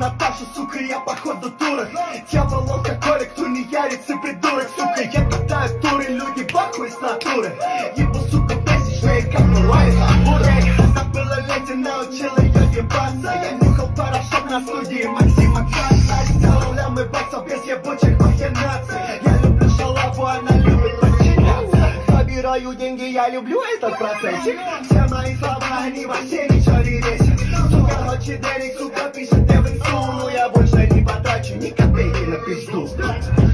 Наташу, сука, я походу турок. Дьявол, он какой, кто не ярится, придурок, сука. Я катаю туры, люди бахуй с натуры. Ебу, сука, месячные, как бывает бурек. Забыла леди, научила ее ебаться. Я нюхал порошок на студии Максима Касса. Сделал лямы баксов без ебучих махинаций. Я люблю шалаву, она любит подчиняться. Собираю деньги, я люблю этот процессик. Все мои слова, они вообще ничего не весят. Сука, ночи Дерек, сука, пишет Девин Су. Но я больше не потрачу ни копейки на пизду.